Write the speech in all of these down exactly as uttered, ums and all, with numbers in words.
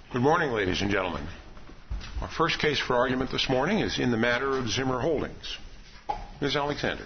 Good morning, ladies and gentlemen. Our first case for argument this morning is in the matter of Zimmer Holdings. Miz Alexander.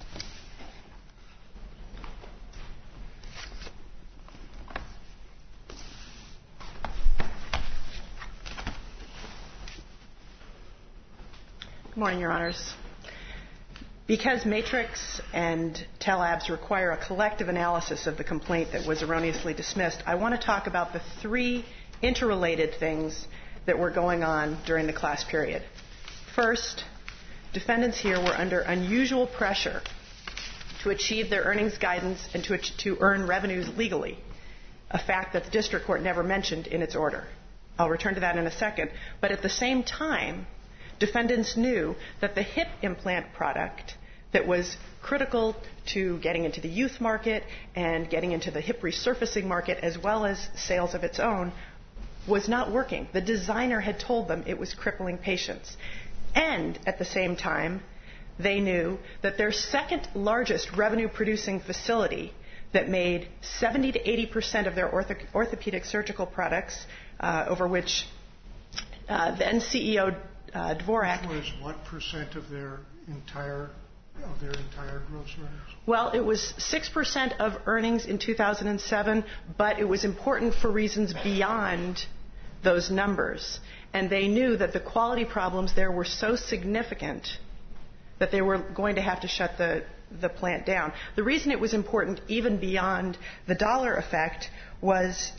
Good morning, Your Honors. Because Matrix and Tellabs require a collective analysis of the complaint that was erroneously dismissed, I want to talk about the three interrelated things that were going on during the class period. First, defendants here were under unusual pressure to achieve their earnings guidance and to, to earn revenues legally, a fact that the district court never mentioned in its order. I'll return to that in a second. But at the same time, defendants knew that the hip implant product that was critical to getting into the youth market and getting into the hip resurfacing market, as well as sales of its own, was not working. The designer had told them it was crippling patients. And at the same time, they knew that their second largest revenue-producing facility that made seventy to eighty percent of their ortho- orthopedic surgical products, uh, over which uh, then C E O uh, Dvorak... Which was what percent of their entire of their entire gross earnings? Well, it was six percent of earnings in two thousand seven, but it was important for reasons beyond those numbers. And they knew that the quality problems there were so significant that they were going to have to shut the, the plant down. The reason it was important, even beyond the dollar effect, was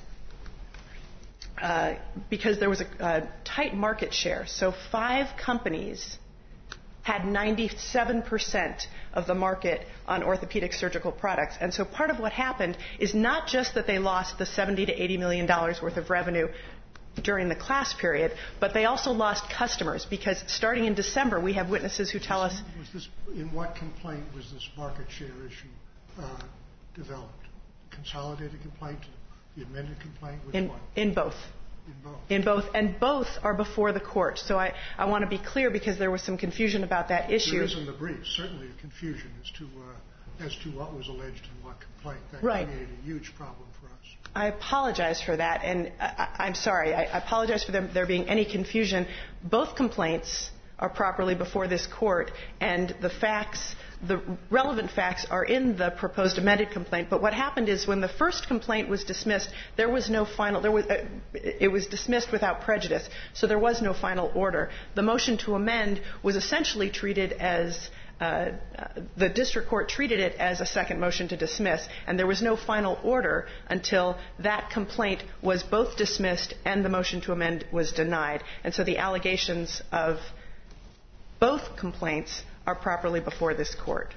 uh, because there was a, a tight market share. So five companies had ninety-seven percent of the market on orthopedic surgical products. And so part of what happened is not just that they lost the seventy to eighty million dollars worth of revenue during the class period, but they also lost customers, because starting in December, we have witnesses who tell us... Was this, in what complaint was this market share issue uh, developed? Consolidated complaint, the amended complaint? Which in, one? In both. In both. In both. And both are before the court. So I, I want to be clear, because there was some confusion about that issue. There is in the brief, certainly a confusion as to uh, as to what was alleged in what complaint. That right. created a huge problem for us. I apologize for that, and I, I'm sorry. I, I apologize for them, there being any confusion. Both complaints are properly before this court, and the facts, the relevant facts, are in the proposed amended complaint. But what happened is, when the first complaint was dismissed, there was no final. There was uh, it was dismissed without prejudice, so there was no final order. The motion to amend was essentially treated as Uh, the district court treated it as a second motion to dismiss, and there was no final order until that complaint was both dismissed and the motion to amend was denied. And so the allegations of both complaints are properly before this court.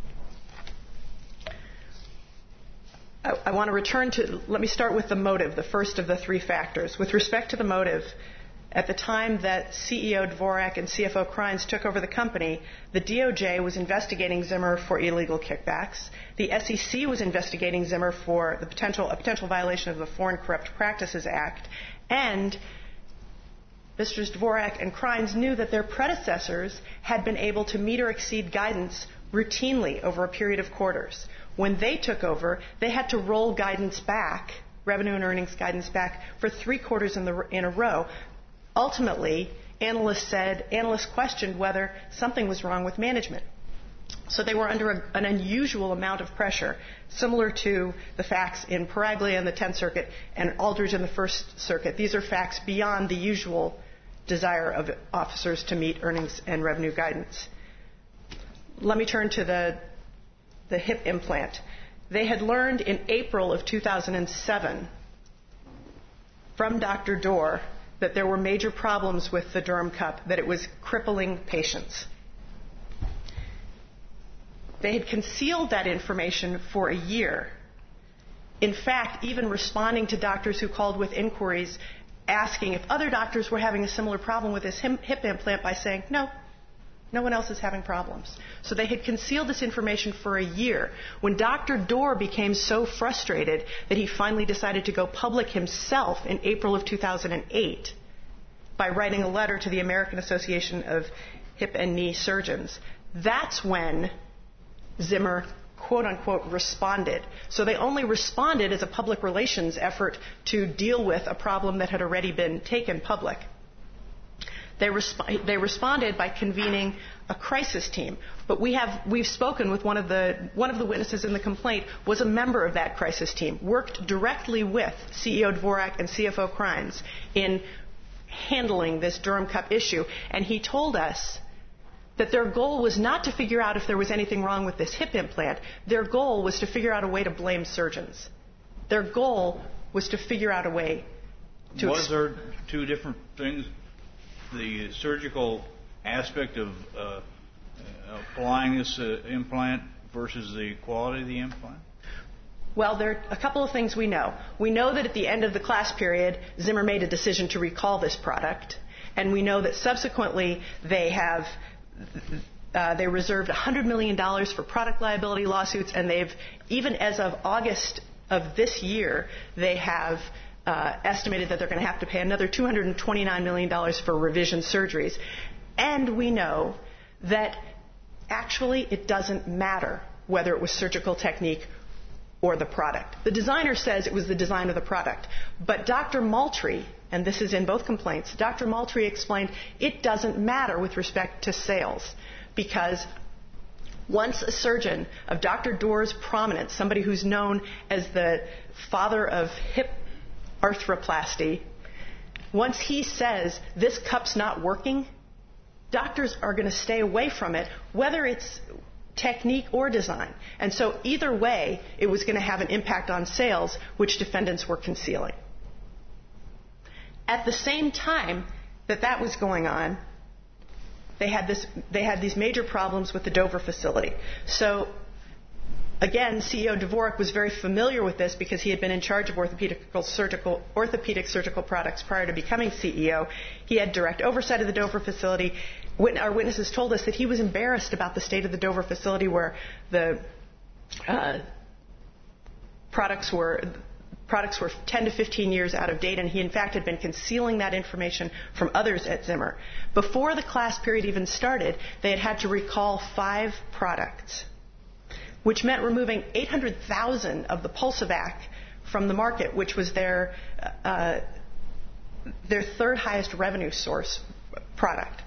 I, I want to return to, let me start with the motive, the first of the three factors. With respect to the motive, at the time that C E O Dvorak and C F O Kreins took over the company, the D O J was investigating Zimmer for illegal kickbacks. The S E C was investigating Zimmer for the potential, a potential violation of the Foreign Corrupt Practices Act. And Misters Dvorak and Kreins knew that their predecessors had been able to meet or exceed guidance routinely over a period of quarters. When they took over, they had to roll guidance back, revenue and earnings guidance back, for three quarters in, the, in a row. Ultimately, analysts said, analysts questioned whether something was wrong with management. So they were under a, an unusual amount of pressure, similar to the facts in Paraglia in the Tenth Circuit and Aldridge in the First Circuit. These are facts beyond the usual desire of officers to meet earnings and revenue guidance. Let me turn to the, the hip implant. They had learned in April of two thousand seven from Doctor Dorr that there were major problems with the Durham Cup, that it was crippling patients. They had concealed that information for a year. In fact, even responding to doctors who called with inquiries, asking if other doctors were having a similar problem with this hip implant by saying, no, no one else is having problems. So they had concealed this information for a year. When Doctor Dorr became so frustrated that he finally decided to go public himself in April of two thousand eight by writing a letter to the American Association of Hip and Knee Surgeons, that's when Zimmer quote-unquote responded. So they only responded as a public relations effort to deal with a problem that had already been taken public. They, resp- they responded by convening a crisis team. But we have, we've spoken with one of the, one of the witnesses in the complaint was a member of that crisis team, worked directly with C E O Dvorak and C F O Kreins in handling this Durham Cup issue. And he told us that their goal was not to figure out if there was anything wrong with this hip implant. Their goal was to figure out a way to blame surgeons. Their goal was to figure out a way to... Was there two different things? The surgical aspect of uh, applying this uh, implant versus the quality of the implant? Well, there are a couple of things we know. We know that at the end of the class period, Zimmer made a decision to recall this product. And we know that subsequently they have... Uh, they reserved one hundred million dollars for product liability lawsuits, and they've, even as of August of this year, they have uh, estimated that they're going to have to pay another two hundred twenty-nine million dollars for revision surgeries. And we know that actually it doesn't matter whether it was surgical technique or the product. The designer says it was the design of the product. But Doctor Moultrie, and this is in both complaints, Doctor Moultrie explained it doesn't matter with respect to sales because once a surgeon of Doctor Doerr's prominence, somebody who's known as the father of hip arthroplasty, once he says this cup's not working, doctors are going to stay away from it, whether it's technique or design. And so either way, it was going to have an impact on sales, which defendants were concealing. At the same time that that was going on, they had this, they had these major problems with the Dover facility. So again, C E O Dvorak was very familiar with this because he had been in charge of orthopedic surgical, orthopedic surgical products prior to becoming C E O. He had direct oversight of the Dover facility. Our witnesses told us that he was embarrassed about the state of the Dover facility where the uh, products were products were ten to fifteen years out of date, and he in fact had been concealing that information from others at Zimmer. Before the class period even started, they had had to recall five products, which meant removing eight hundred thousand of the Pulsovac from the market, which was their uh, their third highest revenue source product.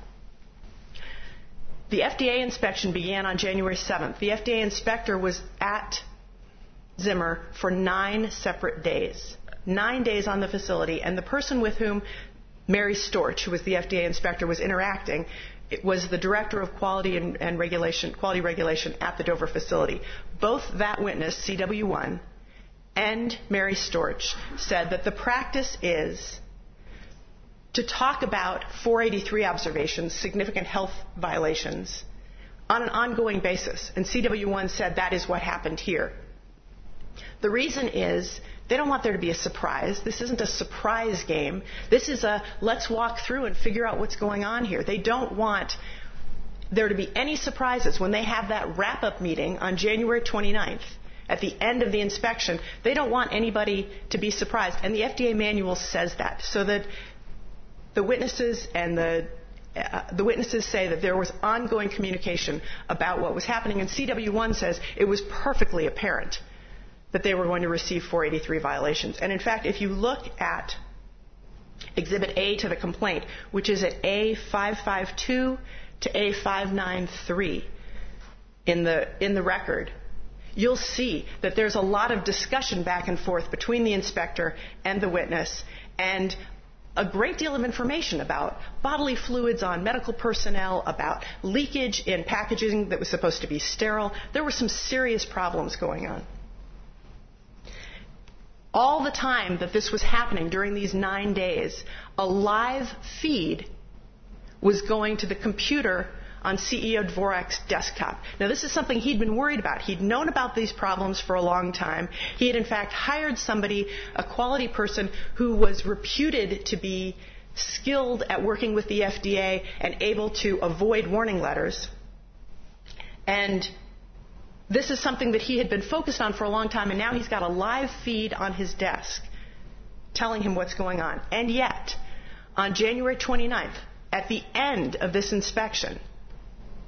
The F D A inspection began on January seventh. The F D A inspector was at Zimmer for nine separate days. Nine days on the facility, and the person with whom Mary Storch, who was the F D A inspector, was interacting, it was the director of quality and, and regulation, quality regulation at the Dover facility. Both that witness, C W one, and Mary Storch said that the practice is to talk about four eighty-three observations, significant health violations, on an ongoing basis. And C W one said that is what happened here. The reason is they don't want there to be a surprise. This isn't a surprise game. This is a let's walk through and figure out what's going on here. They don't want there to be any surprises. When they have that wrap-up meeting on January twenty-ninth, at the end of the inspection, they don't want anybody to be surprised. And the F D A manual says that, so that the witnesses and the uh, the witnesses say that there was ongoing communication about what was happening, and C W one says it was perfectly apparent that they were going to receive four eighty-three violations. And in fact, if you look at Exhibit A to the complaint, which is at A five fifty-two to A five ninety-three in the in the record, you'll see that there's a lot of discussion back and forth between the inspector and the witness, and a great deal of information about bodily fluids on medical personnel, about leakage in packaging that was supposed to be sterile. There were some serious problems going on. All the time that this was happening during these nine days, a live feed was going to the computer on C E O Dvorak's desktop. Now, this is something he'd been worried about. He'd known about these problems for a long time. He had, in fact, hired somebody, a quality person, who was reputed to be skilled at working with the F D A and able to avoid warning letters. And this is something that he had been focused on for a long time, and now he's got a live feed on his desk telling him what's going on. And yet, on January twenty-ninth, at the end of this inspection,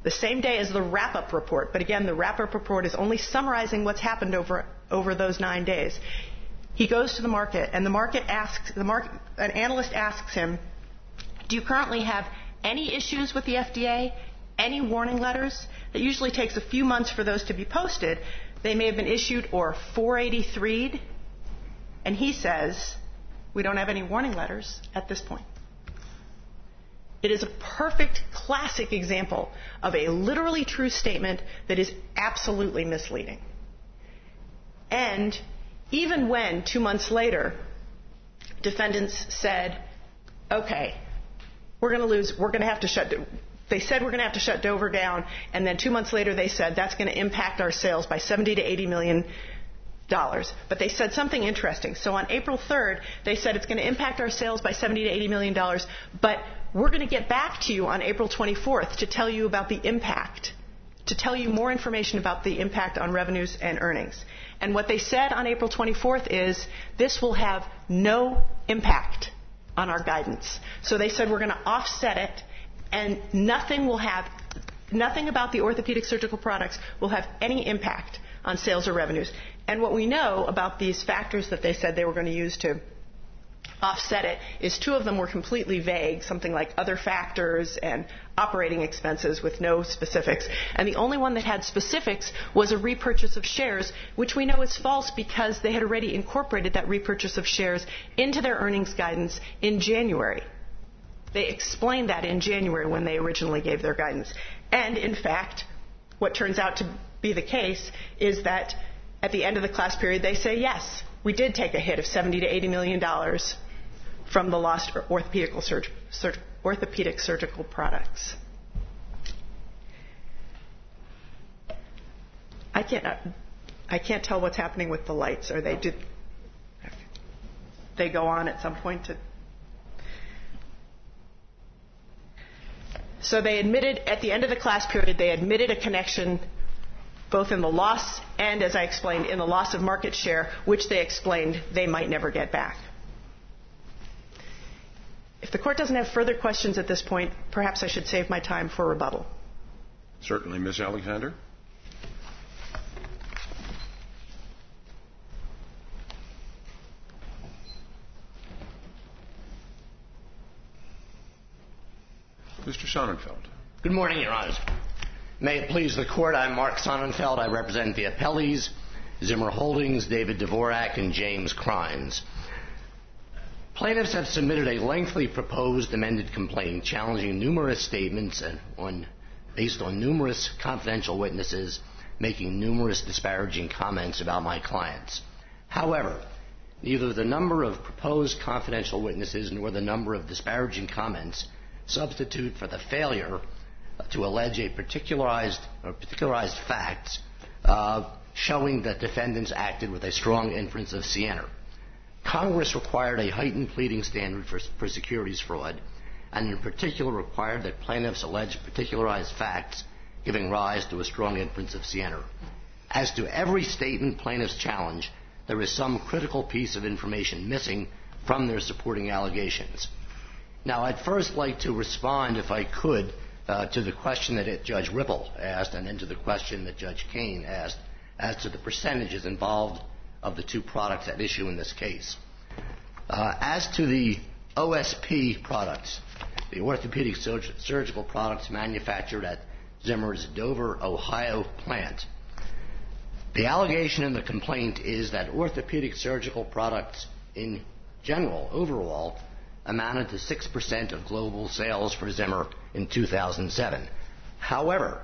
the same day as the wrap-up report. But again, the wrap-up report is only summarizing what's happened over, over those nine days. He goes to the market, and the market asks, the market, an analyst asks him, do you currently have any issues with the F D A? Any warning letters? It usually takes a few months for those to be posted. They may have been issued or four eighty-three'd. And he says, we don't have any warning letters at this point. It is a perfect, classic example of a literally true statement that is absolutely misleading. And even when, two months later, defendants said, okay, we're going to lose, we're going to have to shut, they said we're going to have to shut Dover down, and then two months later they said that's going to impact our sales by seventy to eighty million dollars. But they said something interesting. So on April third, they said it's going to impact our sales by seventy to eighty million dollars, but we're going to get back to you on April twenty-fourth to tell you about the impact, to tell you more information about the impact on revenues and earnings. And what they said on April twenty-fourth is this will have no impact on our guidance. So they said we're going to offset it, and nothing will have, nothing about the orthopedic surgical products will have any impact on sales or revenues. And what we know about these factors that they said they were going to use to offset it is two of them were completely vague, something like other factors and operating expenses with no specifics. And the only one that had specifics was a repurchase of shares, which we know is false because they had already incorporated that repurchase of shares into their earnings guidance in January. They explained that in January when they originally gave their guidance. And in fact, what turns out to be the case is that at the end of the class period, they say, yes, we did take a hit of seventy to eighty million dollars from the lost orthopedic, surg- sur- orthopedic surgical products. I can't, I can't tell what's happening with the lights. Are they, did they go on at some point to? So they admitted, at the end of the class period, they admitted a connection both in the loss and, as I explained, in the loss of market share, which they explained they might never get back. If the Court doesn't have further questions at this point, perhaps I should save my time for rebuttal. Certainly, Miz Alexander. Mister Sonnenfeld. Good morning, Your Honors. May it please the Court, I'm Mark Sonnenfeld. I represent the appellees, Zimmer Holdings, David Dvorak, and James Crines. Plaintiffs have submitted a lengthy proposed amended complaint challenging numerous statements and on, based on numerous confidential witnesses making numerous disparaging comments about my clients. However, neither the number of proposed confidential witnesses nor the number of disparaging comments substitute for the failure to allege a particularized or particularized facts uh, showing that defendants acted with a strong inference of scienter. Congress required a heightened pleading standard for, for securities fraud, and in particular required that plaintiffs allege particularized facts giving rise to a strong inference of scienter. As to every statement plaintiffs challenge, there is some critical piece of information missing from their supporting allegations. Now, I'd first like to respond, if I could, uh, to the question that it, Judge Ripple asked, and then to the question that Judge Kane asked, as to the percentages involved of the two products at issue in this case. Uh, as to the O S P products, the orthopedic surg- surgical products manufactured at Zimmer's Dover, Ohio plant, the allegation in the complaint is that orthopedic surgical products in general, overall, amounted to six percent of global sales for Zimmer in two thousand seven. However,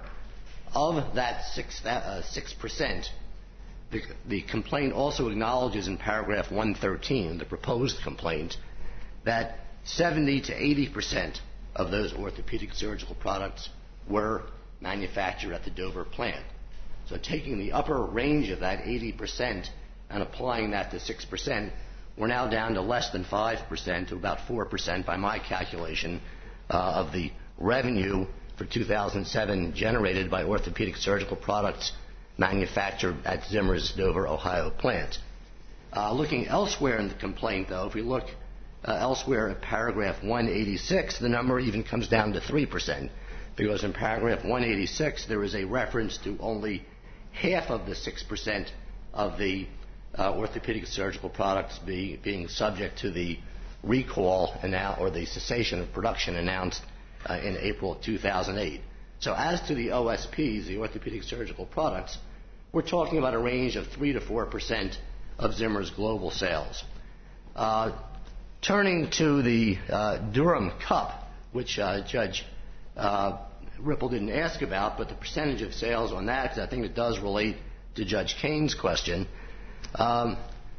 of that six, uh, six percent, the, the complaint also acknowledges in paragraph one thirteen, the proposed complaint, that seventy to eighty percent of those orthopedic surgical products were manufactured at the Dover plant. So taking the upper range of that eighty percent and applying that to six percent, we're now down to less than five percent, to about four percent by my calculation, uh, of the revenue for two thousand seven generated by orthopedic surgical products manufactured at Zimmer's Dover, Ohio plant. Uh, looking elsewhere in the complaint, though, if we look uh, elsewhere at paragraph one eighty-six, the number even comes down to three percent. because in paragraph one eighty-six there is a reference to only half of the six percent of the uh, orthopedic surgical products be, being subject to the recall annou- or the cessation of production announced uh, in April of two thousand eight. So as to the O S Ps, the orthopedic surgical products, we're talking about a range of three to four percent of Zimmer's global sales. Uh, turning to the uh, Durham Cup, which uh, Judge uh, Ripple didn't ask about, but the percentage of sales on that, because I think it does relate to Judge Kane's question. Um,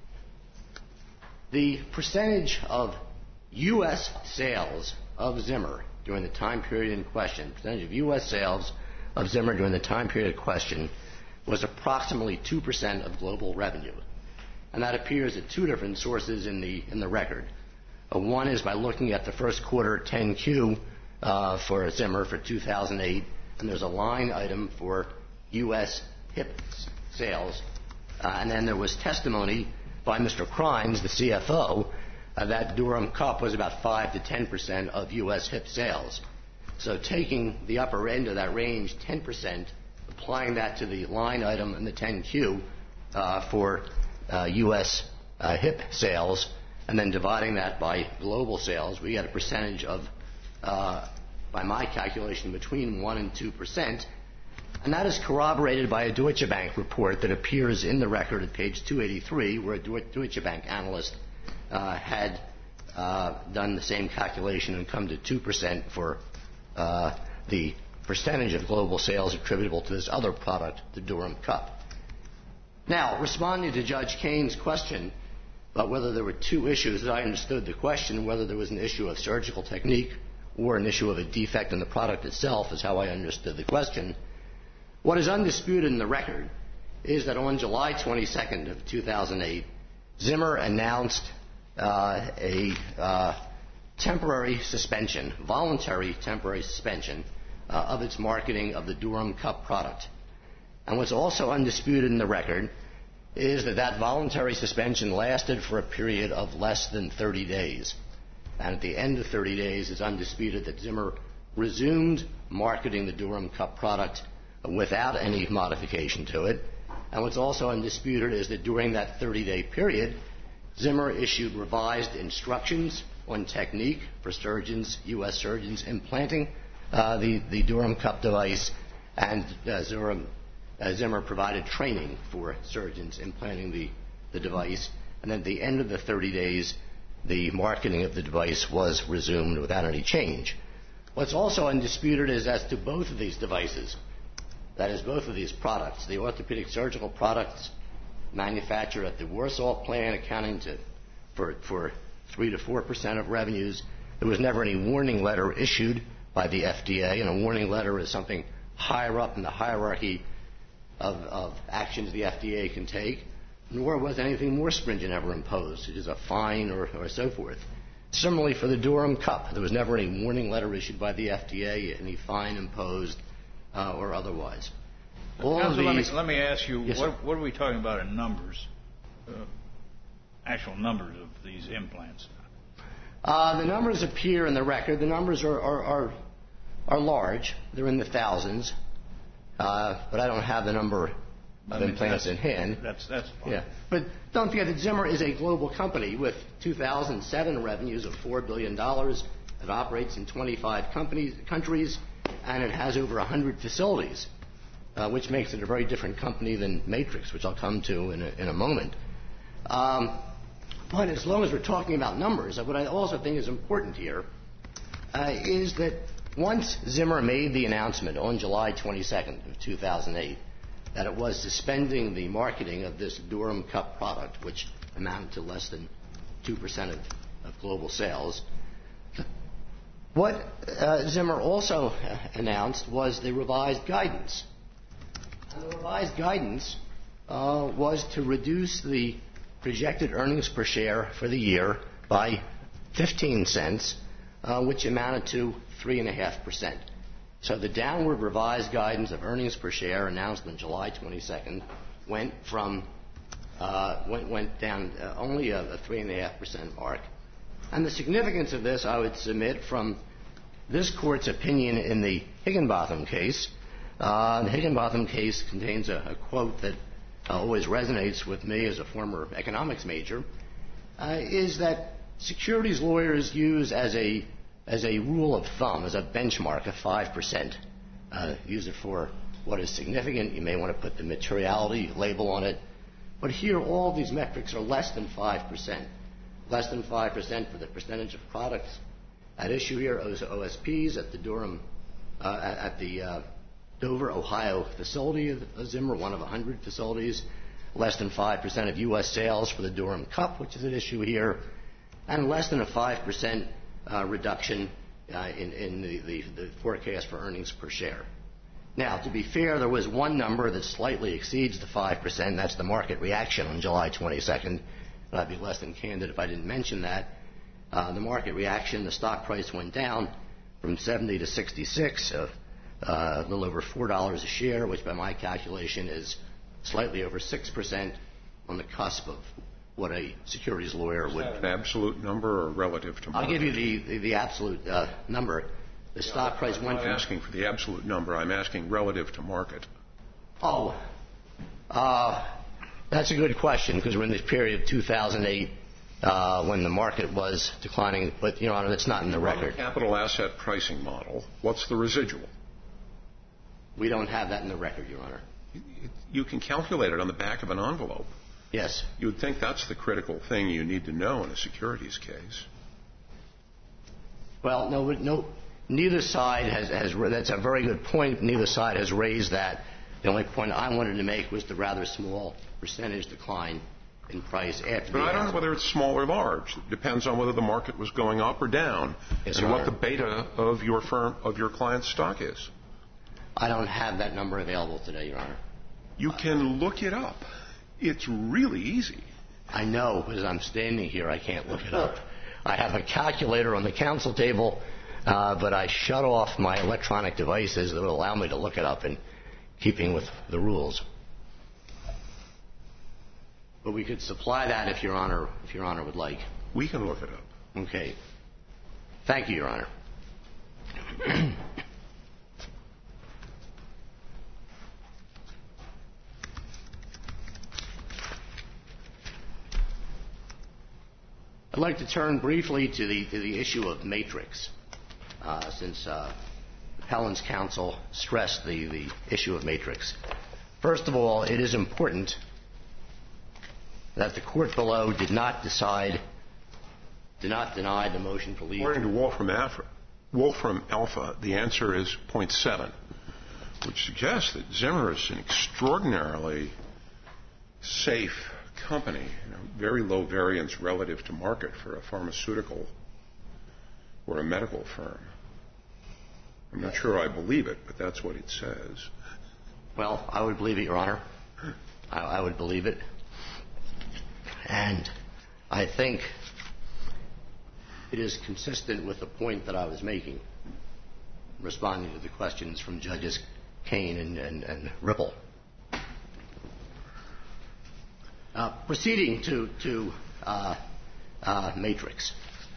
the percentage of U S sales of Zimmer during the time period in question, percentage of U S sales of Zimmer during the time period in question was approximately two percent of global revenue. And that appears at two different sources in the, in the record. Uh, one is by looking at the first quarter ten Q uh, for Zimmer for two thousand eight, and there's a line item for U S hip sales. Uh, and then there was testimony by Mister Crines, the C F O, uh, that Durham Cup was about five to ten percent of U S hip sales. So taking the upper end of that range, ten percent, applying that to the line item in the ten Q uh, for uh, U S uh, hip sales, and then dividing that by global sales, we get a percentage of, uh, by my calculation, between one and two percent. And that is corroborated by a Deutsche Bank report that appears in the record at page two eighty-three, where a Deutsche Bank analyst uh, had uh, done the same calculation and come to two percent for uh, the percentage of global sales attributable to this other product, the Durham Cup. Now, responding to Judge Kane's question about whether there were two issues, as I understood the question, whether there was an issue of surgical technique or an issue of a defect in the product itself, is how I understood the question. What is undisputed in the record is that on July twenty-second of two thousand eight, Zimmer announced uh, a uh, temporary suspension, voluntary temporary suspension, uh, of its marketing of the Durham Cup product. And what's also undisputed in the record is that that voluntary suspension lasted for a period of less than thirty days. And at the end of thirty days, it's undisputed that Zimmer resumed marketing the Durham Cup product without any modification to it. And what's also undisputed is that during that thirty-day period, Zimmer issued revised instructions on technique for surgeons, U S surgeons, implanting uh, the, the Durham Cup device, and uh, Zimmer, uh, Zimmer provided training for surgeons implanting the, the device. And then at the end of the thirty days, the marketing of the device was resumed without any change. What's also undisputed is as to both of these devices, that is, both of these products, the orthopedic surgical products manufactured at the Warsaw plant, accounting to, for, for three to four percent of revenues. There was never any warning letter issued by the F D A, and a warning letter is something higher up in the hierarchy of, of actions the F D A can take, nor was anything more stringent ever imposed, such as a fine or, or so forth. Similarly, for the Durham Cup, there was never any warning letter issued by the F D A, any fine imposed, Uh, or otherwise. All Counsel, of these, let, me, let me ask you, yes, what, what are we talking about in numbers, uh, actual numbers of these implants? Uh, the numbers appear in the record. The numbers are, are, are, are large. They're in the thousands. Uh, but I don't have the number of I mean, implants in hand. That's, that's fine. Yeah. But don't forget that Zimmer is a global company with two thousand seven revenues of four billion dollars. It operates in twenty-five companies, countries, and it has over one hundred facilities, uh, which makes it a very different company than Matrix, which I'll come to in a, in a moment. Um, but as long as we're talking about numbers, what I also think is important here uh, is that once Zimmer made the announcement on July twenty-second of two thousand eight that it was suspending the marketing of this Durham Cup product, which amounted to less than two percent of, of global sales, what uh, Zimmer also announced was the revised guidance. And the revised guidance uh, was to reduce the projected earnings per share for the year by fifteen cents, uh, which amounted to three point five percent. So the downward revised guidance of earnings per share announced on July twenty-second went from uh, went, went down uh, only a, a three point five percent mark. And the significance of this, I would submit, from this court's opinion in the Higginbotham case. Uh, the Higginbotham case contains a, a quote that uh, always resonates with me as a former economics major, uh, is that securities lawyers use as a as a rule of thumb, as a benchmark, of five percent. Uh, use it for what is significant. You may want to put the materiality label on it. But here, all these metrics are less than five percent. Less than five percent for the percentage of products at issue here, O S Ps at the Durham, uh, at the uh, Dover, Ohio facility of Zimmer, one of one hundred facilities. Less than five percent of U S sales for the Durham Cup, which is at issue here. And less than a five percent uh, reduction uh, in, in the, the, the forecast for earnings per share. Now, to be fair, there was one number that slightly exceeds the five percent. That's the market reaction on July twenty-second. And I'd be less than candid if I didn't mention that. Uh, the market reaction, the stock price went down from seventy to sixty-six, uh, uh, a little over four dollars a share, which by my calculation is slightly over six percent on the cusp of what a securities lawyer would. Is that an absolute number or relative to market? I'll give you the, the, the absolute uh, number. The stock price I'm went not from... asking for the absolute number. I'm asking relative to market. Oh, uh, that's a good question, because we're in this period of two thousand eight uh, when the market was declining. But, Your Honor, that's not in the record. Capital asset pricing model, what's the residual? We don't have that in the record, Your Honor. You can calculate it on the back of an envelope. Yes. You would think that's the critical thing you need to know in a securities case. Well, no, no. Neither side has, has, that's a very good point. Neither side has raised that. The only point I wanted to make was the rather small percentage decline in price after the... But I don't know whether it's small or large. It depends on whether the market was going up or down, yes, and Your what Honor. the beta of your firm, of your client's stock is. I don't have that number available today, Your Honor. You can look it up. It's really easy. I know, because I'm standing here, I can't look it up. I have a calculator on the counsel table, uh, but I shut off my electronic devices that would allow me to look it up in keeping with the rules. But we could supply that if Your Honor, if Your Honor would like. We can look it up. Okay. Thank you, Your Honor. I'd like to turn briefly to the, to the issue of matrix, uh, since uh, Appellant's counsel stressed the, the issue of matrix. First of all, it is important that the court below did not decide, did not deny the motion for leave. According to Wolfram Alpha, Wolfram Alpha, the answer is zero point seven, which suggests that Zimmer is an extraordinarily safe company, you know, very low variance relative to market for a pharmaceutical or a medical firm. I'm not sure I believe it, but that's what it says. Well, I would believe it, Your Honor. I, I would believe it. And I think it is consistent with the point that I was making, responding to the questions from Judges Kane and, and, and Ripple. Uh, proceeding to, to uh, uh, matrix.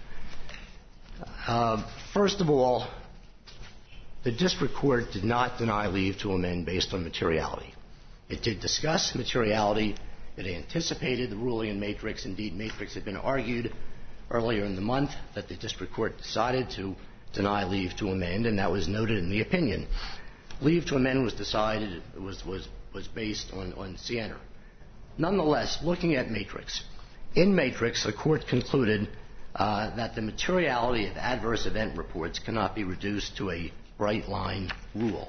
Uh, first of all, the district court did not deny leave to amend based on materiality. It did discuss materiality. It anticipated the ruling in matrix. Indeed, matrix had been argued earlier in the month that the district court decided to deny leave to amend, and that was noted in the opinion. Leave to amend was decided, was, was, was based on, on Siena. Nonetheless, looking at matrix, in matrix, the court concluded uh, that the materiality of adverse event reports cannot be reduced to a bright line rule.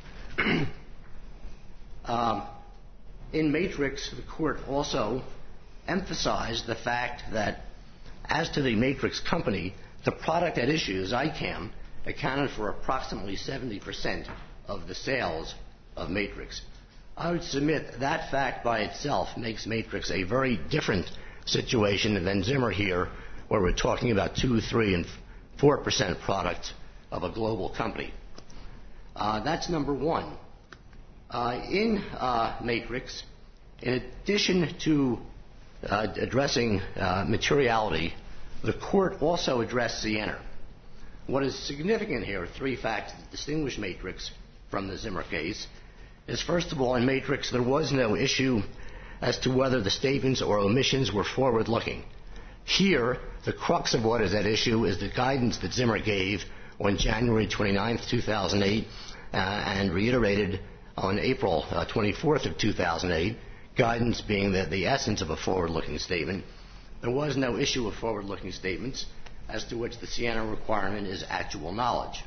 um, in matrix, the court also emphasized the fact that as to the matrix company, the product at issue, Zicam, accounted for approximately seventy percent of the sales of matrix. I would submit that fact by itself makes matrix a very different situation than Zimmer here, where we're talking about two, three, and four percent product of a global company. Uh, that's number one. Uh, in uh, matrix, in addition to uh, addressing uh, materiality, the court also addressed Siena. What is significant here, three facts that distinguish Matrix from the Zimmer case, is first of all, in Matrix, there was no issue as to whether the statements or omissions were forward-looking. Here, the crux of what is at issue is the guidance that Zimmer gave on January twenty-ninth, two thousand eight, uh, and reiterated on April uh, twenty-fourth of two thousand eight, guidance being the, the essence of a forward-looking statement. There was no issue of forward-looking statements as to which the Siena requirement is actual knowledge.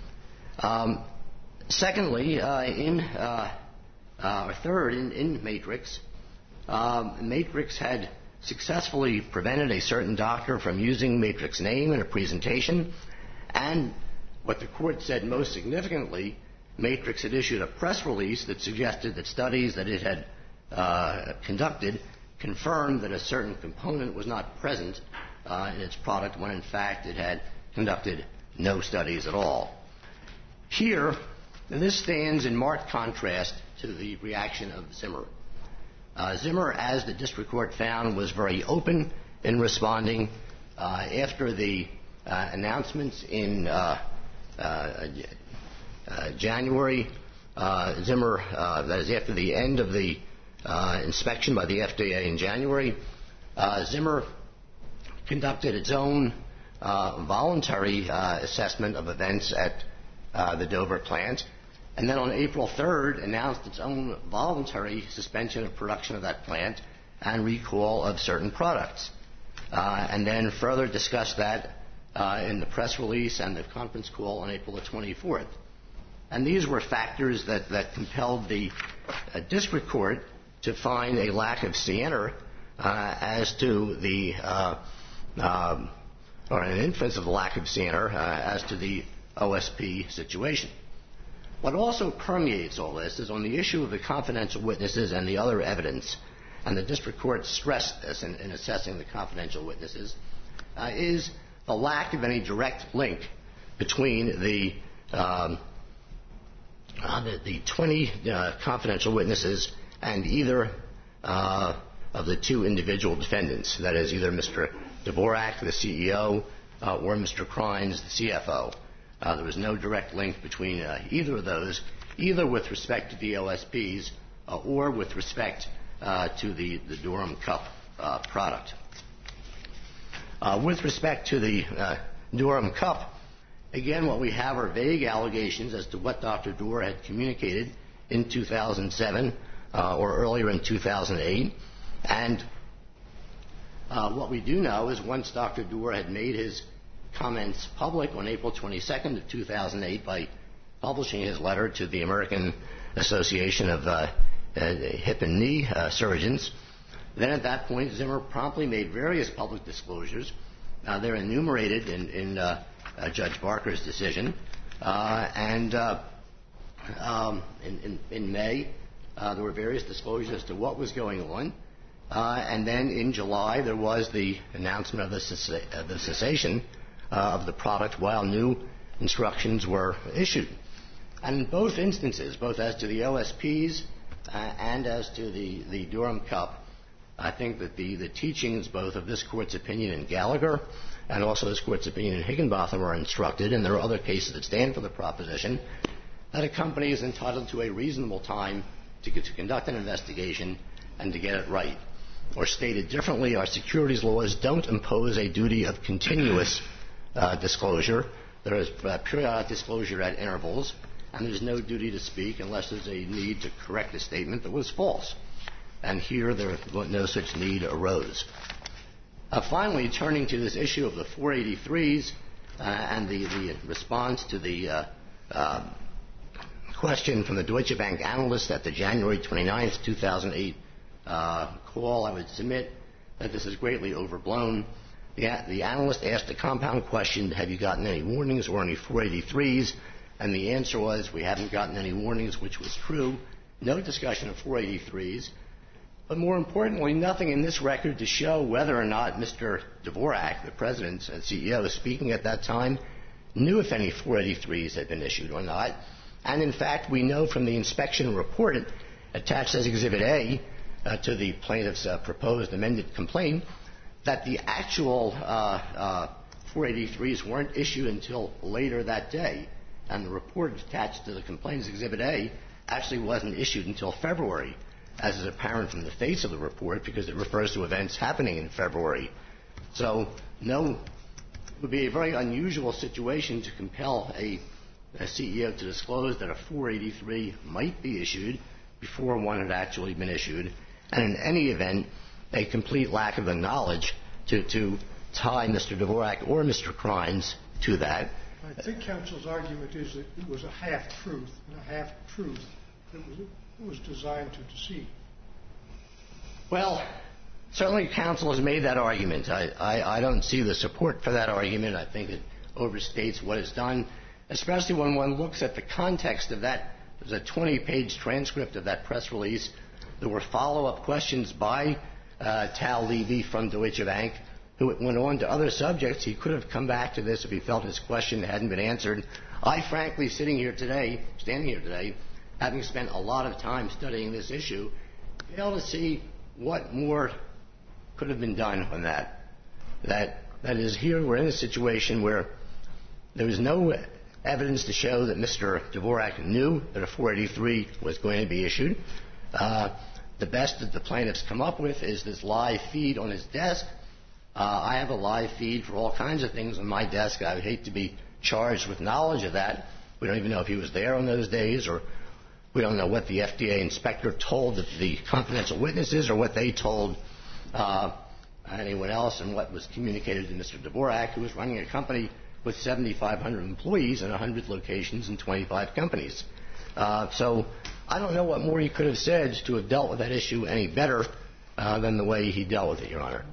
Um, secondly, uh, in uh, uh, or third, in, in Matrix, um, Matrix had successfully prevented a certain doctor from using Matrix name in a presentation, and what the court said most significantly, Matrix had issued a press release that suggested that studies that it had uh, conducted confirmed that a certain component was not present uh, in its product when in fact it had conducted no studies at all. Here, this stands in marked contrast to the reaction of Zimmer. Uh, Zimmer, as the district court found, was very open in responding uh, after the uh, announcements in uh, uh, uh, January. Uh, Zimmer, uh, that is after the end of the uh, inspection by the F D A in January, uh, Zimmer conducted its own uh, voluntary uh, assessment of events at uh, the Dover plant, and then on April third announced its own voluntary suspension of production of that plant and recall of certain products. Uh, and then further discussed that uh, in the press release and the conference call on April the twenty-fourth. And these were factors that, that compelled the uh, district court to find a lack of scienter uh, as to the, uh, uh, or an inference of the lack of scienter uh, as to the O S P situation. What also permeates all this is on the issue of the confidential witnesses and the other evidence, and the district court stressed this in, in assessing the confidential witnesses, uh, is the lack of any direct link between the, um, uh, the, the twenty uh, confidential witnesses and either uh, of the two individual defendants, that is, either Mister Dvorak, the C E O, uh, or Mister Krines, the C F O. Uh, there was no direct link between uh, either of those, either with respect to the O S Ps uh, or with respect uh, to the, the Durham Cup uh, product. Uh, with respect to the uh, Durham Cup, again, what we have are vague allegations as to what Doctor Doerr had communicated in two thousand seven uh, or earlier in two thousand eight. And uh, what we do know is once Doctor Doerr had made his comments public on April twenty-second of two thousand eight by publishing his letter to the American Association of uh, uh, Hip and Knee uh, Surgeons. Then at that point, Zimmer promptly made various public disclosures. Uh, they're enumerated in, in uh, uh, Judge Barker's decision. Uh, and uh, um, in, in, in May, uh, there were various disclosures as to what was going on. Uh, and then in July, there was the announcement of the, cessa- uh, the cessation Uh, of the product while new instructions were issued. And in both instances, both as to the O S Ps uh, and as to the, the Durham Cup, I think that the, the teachings both of this Court's opinion in Gallagher and also this Court's opinion in Higginbotham are instructed, and there are other cases that stand for the proposition, that a company is entitled to a reasonable time to, to conduct an investigation and to get it right. Or stated differently, our securities laws don't impose a duty of continuous Uh, disclosure. There is uh, periodic disclosure at intervals, and there's no duty to speak unless there's a need to correct a statement that was false. And here, there no such need arose. Uh, finally, turning to this issue of the four eighty-threes uh, and the, the response to the uh, uh, question from the Deutsche Bank analyst at the January twenty-ninth, two thousand eight uh, call, I would submit that this is greatly overblown. The, the analyst asked a compound question, have you gotten any warnings or any four eighty-threes? And the answer was, we haven't gotten any warnings, which was true. No discussion of four eighty-threes. But more importantly, nothing in this record to show whether or not Mister Dvorak, the president and C E O, speaking at that time, knew if any four eighty-threes had been issued or not. And in fact, we know from the inspection report attached as Exhibit A uh, to the plaintiff's uh, proposed amended complaint that the actual uh, uh, four eighty-threes weren't issued until later that day, and the report attached to the Complaints Exhibit A actually wasn't issued until February, as is apparent from the face of the report, because it refers to events happening in February. So, no, it would be a very unusual situation to compel a, a C E O to disclose that a four eighty-three might be issued before one had actually been issued, and in any event, a complete lack of the knowledge to, to tie Mister Dvorak or Mister Crines to that. I think counsel's argument is that it was a half-truth, and a half-truth that was, was designed to deceive. Well, certainly counsel has made that argument. I, I, I don't see the support for that argument. I think it overstates what is done, especially when one looks at the context of that. There's a twenty-page transcript of that press release. There were follow-up questions by uh, Tal Levy from Deutsche Bank, who went on to other subjects. He could have come back to this if he felt his question hadn't been answered. I, frankly, sitting here today, standing here today, having spent a lot of time studying this issue, fail to see what more could have been done on that. That, that is, here we're in a situation where there was no evidence to show that Mister Dvorak knew that a four eighty-three was going to be issued. Uh, the best that the plaintiffs come up with is this live feed on his desk. Uh, I have a live feed for all kinds of things on my desk. I would hate to be charged with knowledge of that. We don't even know if he was there on those days, or we don't know what the F D A inspector told the, the confidential witnesses, or what they told uh, anyone else, and what was communicated to Mister Dvorak, who was running a company with seventy-five hundred employees in one hundred locations and twenty-five companies. Uh, so I don't know what more he could have said to have dealt with that issue any better uh, than the way he dealt with it, Your Honor.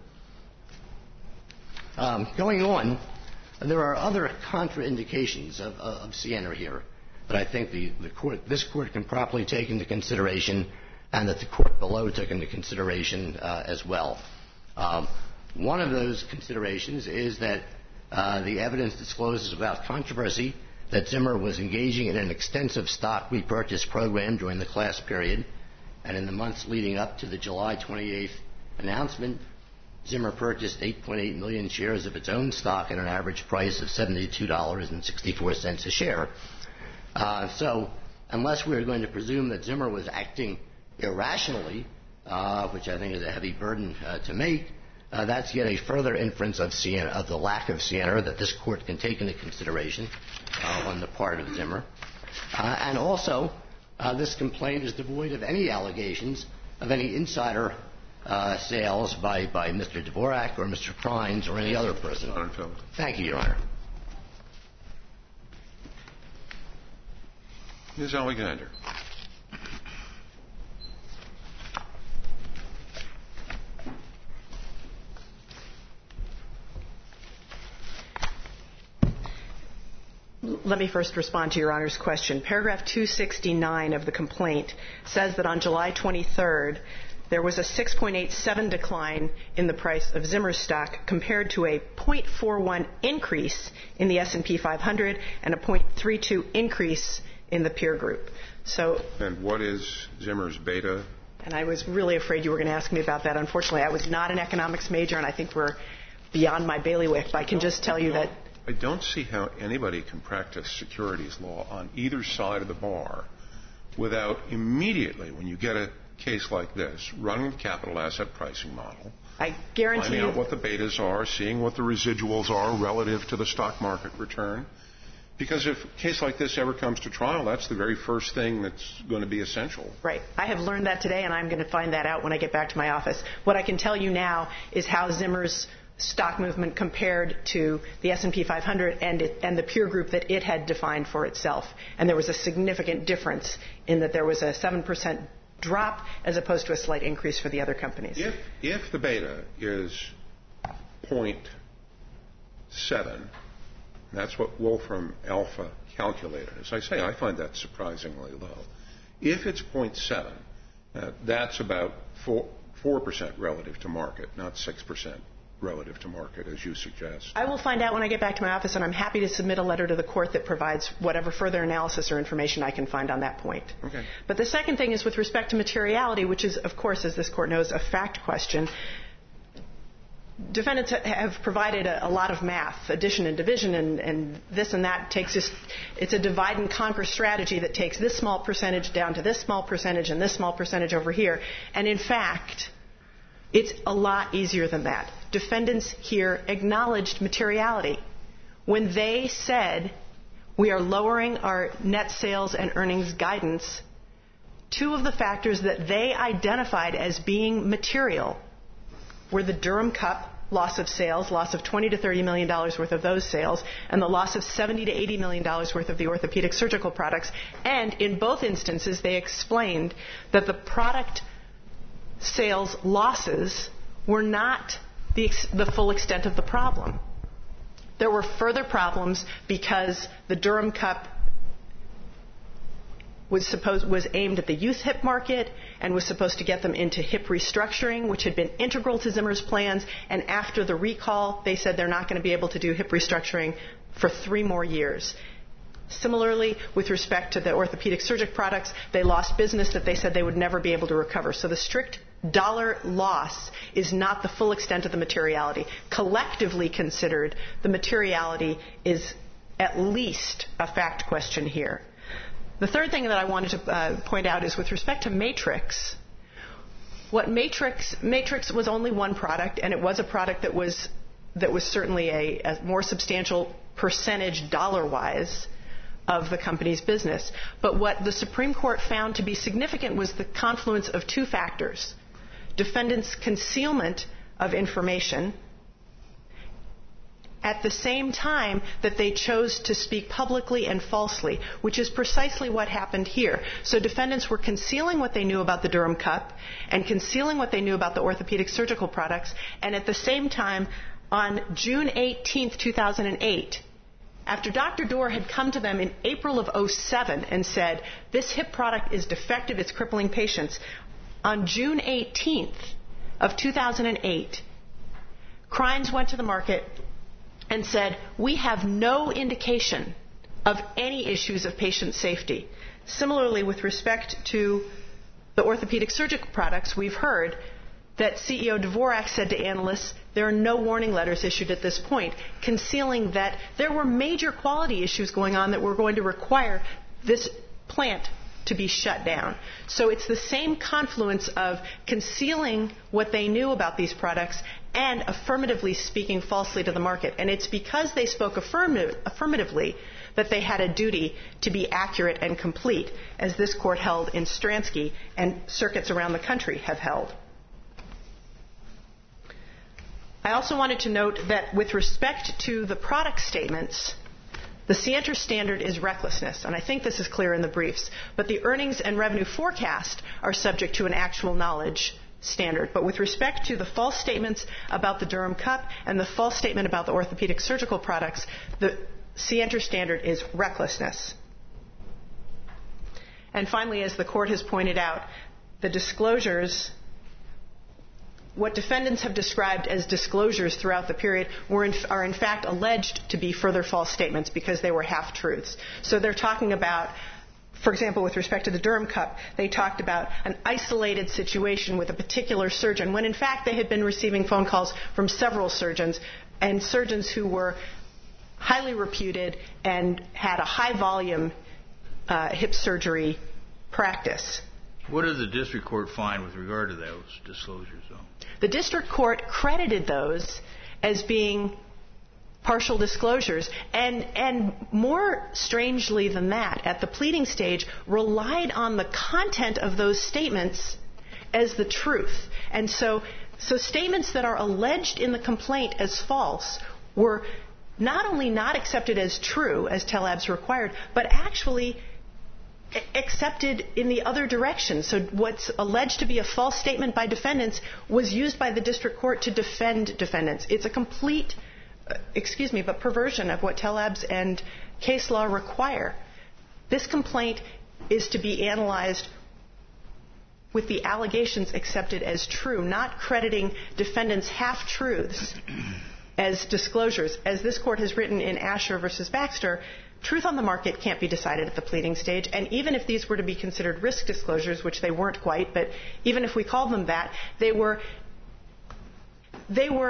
Um, going on, there are other contraindications of, of, of Sienner here that I think the, the court, this court can properly take into consideration, and that the court below took into consideration uh, as well. Um, one of those considerations is that uh, the evidence discloses about controversy that Zimmer was engaging in an extensive stock repurchase program during the class period, and in the months leading up to the July twenty-eighth announcement, Zimmer purchased eight point eight million shares of its own stock at an average price of seventy-two dollars and sixty-four cents a share. Uh, so, unless we are going to presume that Zimmer was acting irrationally, uh, which I think is a heavy burden uh, to make, uh, that's yet a further inference of, Sienner, of the lack of Sienner that this court can take into consideration uh, on the part of Zimmer. Uh, and also, uh, this complaint is devoid of any allegations of any insider Uh, sales by, by Mister Dvorak or Mister Crines or any other person. Thank you, Your Honor. Miz Alexander. Let me first respond to Your Honor's question. Paragraph two sixty-nine of the complaint says that on July twenty-third, there was a six point eight seven decline in the price of Zimmer's stock compared to a zero point four one increase in the S and P five hundred and a zero point three two increase in the peer group. So, and what is Zimmer's beta? And I was really afraid you were going to ask me about that. Unfortunately, I was not an economics major, and I think we're beyond my bailiwick. But I can just tell you that I don't see how anybody can practice securities law on either side of the bar without immediately, when you get a case like this, running the capital asset pricing model, I guarantee finding you, out what the betas are, seeing what the residuals are relative to the stock market return. Because if a case like this ever comes to trial, that's the very first thing that's going to be essential. Right. I have learned that today, and I'm going to find that out when I get back to my office. What I can tell you now is how Zimmer's stock movement compared to the S and P five hundred and, it, and the peer group that it had defined for itself. And there was a significant difference in that there was a seven percent drop as opposed to a slight increase for the other companies. If, if the beta is zero point seven, that's what Wolfram Alpha calculated. As I say, I find that surprisingly low. If it's zero point seven, uh, that's about four, four percent relative to market, not six percent relative to market, as you suggest. I will find out when I get back to my office, and I'm happy to submit a letter to the court that provides whatever further analysis or information I can find on that point. Okay. But the second thing is with respect to materiality, which is, of course, as this court knows, a fact question. defendants have provided a, a lot of math, addition and division, and, and this and that takes this. It's a divide and conquer strategy that takes this small percentage down to this small percentage and this small percentage over here. And in fact, it's a lot easier than that. Defendants here acknowledged materiality. When they said, we are lowering our net sales and earnings guidance, two of the factors that they identified as being material were the Durham Cup loss of sales, loss of twenty to thirty million dollars worth of those sales, and the loss of seventy to eighty million dollars worth of the orthopedic surgical products. And in both instances, they explained that the product sales losses were not the, the full extent of the problem. There were further problems because the Durham Cup was supposed was aimed at the youth hip market and was supposed to get them into hip restructuring, which had been integral to Zimmer's plans. And after the recall, they said they're not going to be able to do hip restructuring for three more years. Similarly, with respect to the orthopedic surgical products, they lost business that they said they would never be able to recover. So the strict dollar loss is not the full extent of the materiality. Collectively considered, the materiality is at least a fact question here. The third thing that I wanted to uh, point out is with respect to Matrix. What Matrix Matrix was only one product, and it was a product that was that was certainly a, a more substantial percentage dollar-wise of the company's business. But what the Supreme Court found to be significant was the confluence of two factors: defendants' concealment of information, at the same time that they chose to speak publicly and falsely, which is precisely what happened here. So defendants were concealing what they knew about the Durham Cup and concealing what they knew about the orthopedic surgical products, and at the same time, on June eighteenth, two thousand eight, after Doctor Dorr had come to them in April of oh seven and said, this hip product is defective, it's crippling patients, on June eighteenth of two thousand eight, Crines went to the market and said, we have no indication of any issues of patient safety. Similarly, with respect to the orthopedic surgical products, we've heard that C E O Dvorak said to analysts, there are no warning letters issued at this point, concealing that there were major quality issues going on that were going to require this plant to be shut down. So it's the same confluence of concealing what they knew about these products and affirmatively speaking falsely to the market. And it's because they spoke affirmative, affirmatively that they had a duty to be accurate and complete, as this court held in Stransky and circuits around the country have held. I also wanted to note that with respect to the product statements, the Sienter standard is recklessness, and I think this is clear in the briefs, but the earnings and revenue forecast are subject to an actual knowledge standard. But with respect to the false statements about the Durham Cup and the false statement about the orthopedic surgical products, the Sienter standard is recklessness. And finally, as the court has pointed out, the disclosures, what defendants have described as disclosures throughout the period were in, are in fact alleged to be further false statements because they were half-truths. So they're talking about, for example, with respect to the Durham Cup, they talked about an isolated situation with a particular surgeon when in fact they had been receiving phone calls from several surgeons, and surgeons who were highly reputed and had a high volume uh, hip surgery practice. What did the district court find with regard to those disclosures, though? The district court credited those as being partial disclosures, and, and more strangely than that, at the pleading stage, relied on the content of those statements as the truth. And so, so statements that are alleged in the complaint as false were not only not accepted as true, as Telabs required, but actually accepted in the other direction. So what's alleged to be a false statement by defendants was used by the district court to defend defendants. It's a complete, uh, excuse me, but perversion of what Telabs and case law require. This complaint is to be analyzed with the allegations accepted as true, not crediting defendants' half-truths as disclosures. As this court has written in Asher versus Baxter, truth on the market can't be decided at the pleading stage, and even if these were to be considered risk disclosures, which they weren't quite, but even if we called them that, they were they were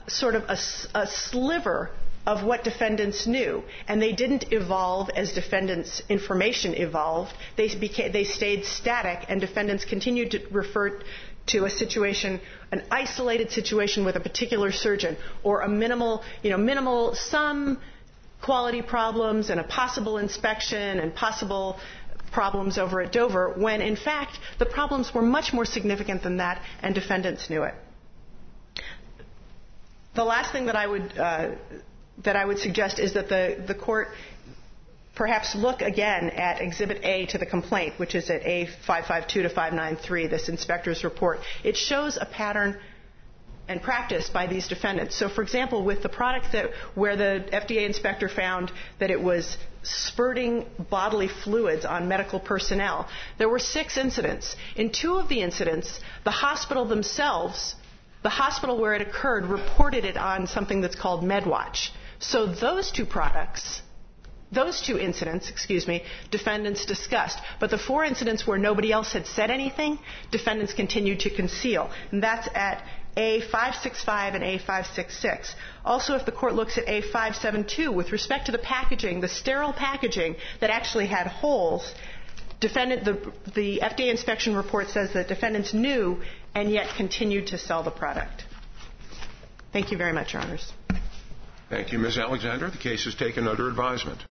sort of a, a sliver of what defendants knew, and they didn't evolve as defendants' information evolved. They became, they stayed static, and defendants continued to refer to a situation, an isolated situation with a particular surgeon, or a minimal, you know, minimal some quality problems and a possible inspection and possible problems over at Dover, when in fact the problems were much more significant than that, and defendants knew it. The last thing that I would uh, that I would suggest is that the, the court perhaps look again at Exhibit A to the complaint, which is at A five fifty-two to five ninety-three, this inspector's report. It shows a pattern and practice by these defendants. So, for example, with the product that where the F D A inspector found that it was spurting bodily fluids on medical personnel, there were six incidents. In two of the incidents, the hospital themselves, the hospital where it occurred, reported it on something that's called MedWatch. So those two products, those two incidents, excuse me, defendants discussed. But the four incidents where nobody else had said anything, defendants continued to conceal. And that's at A five sixty-five and A five sixty-six. Also, if the court looks at A five seventy-two, with respect to the packaging, the sterile packaging that actually had holes, defendant, the, the F D A inspection report says that defendants knew and yet continued to sell the product. Thank you very much, Your Honors. Thank you, Miz Alexander. The case is taken under advisement.